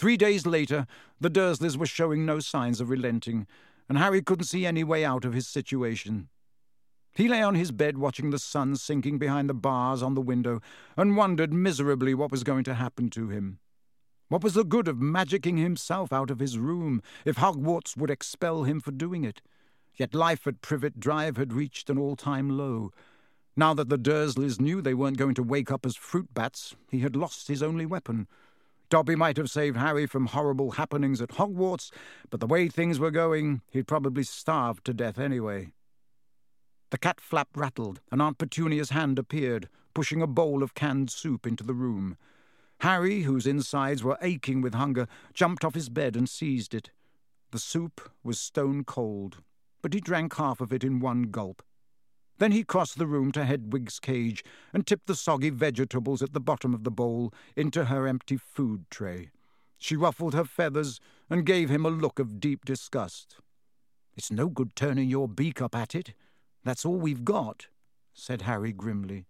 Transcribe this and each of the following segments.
3 days later, the Dursleys were showing no signs of relenting, and Harry couldn't see any way out of his situation. He lay on his bed watching the sun sinking behind the bars on the window and wondered miserably what was going to happen to him. What was the good of magicking himself out of his room if Hogwarts would expel him for doing it? Yet life at Privet Drive had reached an all-time low. Now that the Dursleys knew they weren't going to wake up as fruit bats, he had lost his only weapon. Dobby might have saved Harry from horrible happenings at Hogwarts, but the way things were going, he'd probably starved to death anyway. The cat flap rattled, and Aunt Petunia's hand appeared, pushing a bowl of canned soup into the room. Harry, whose insides were aching with hunger, jumped off his bed and seized it. The soup was stone cold, but he drank half of it in one gulp. Then he crossed the room to Hedwig's cage and tipped the soggy vegetables at the bottom of the bowl into her empty food tray. She ruffled her feathers and gave him a look of deep disgust. "It's no good turning your beak up at it. That's all we've got," said Harry grimly.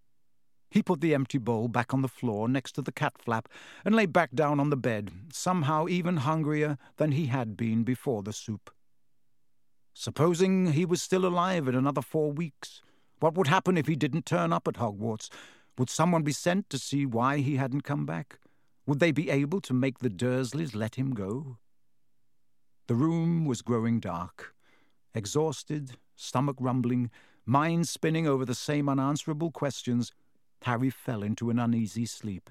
He put the empty bowl back on the floor next to the cat flap and lay back down on the bed, somehow even hungrier than he had been before the soup. Supposing he was still alive in another 4 weeks, what would happen if he didn't turn up at Hogwarts? Would someone be sent to see why he hadn't come back? Would they be able to make the Dursleys let him go? The room was growing dark. Exhausted, stomach rumbling, mind spinning over the same unanswerable questions, Harry fell into an uneasy sleep.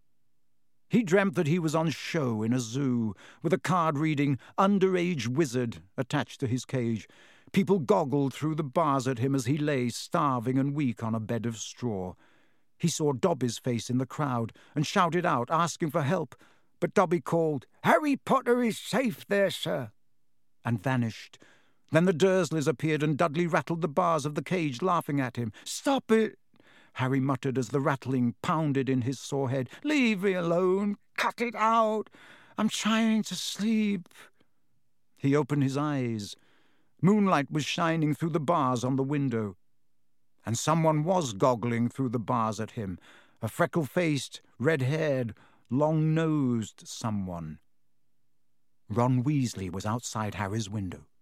He dreamt that he was on show in a zoo, with a card reading "Underage Wizard" attached to his cage. People goggled through the bars at him as he lay, starving and weak, on a bed of straw. He saw Dobby's face in the crowd and shouted out, asking for help, but Dobby called, "Harry Potter is safe there, sir," and vanished. Then the Dursleys appeared and Dudley rattled the bars of the cage, laughing at him. "Stop it!" Harry muttered as the rattling pounded in his sore head. "Leave me alone. Cut it out. I'm trying to sleep." He opened his eyes. Moonlight was shining through the bars on the window. And someone was goggling through the bars at him. A freckle-faced, red-haired, long-nosed someone. Ron Weasley was outside Harry's window.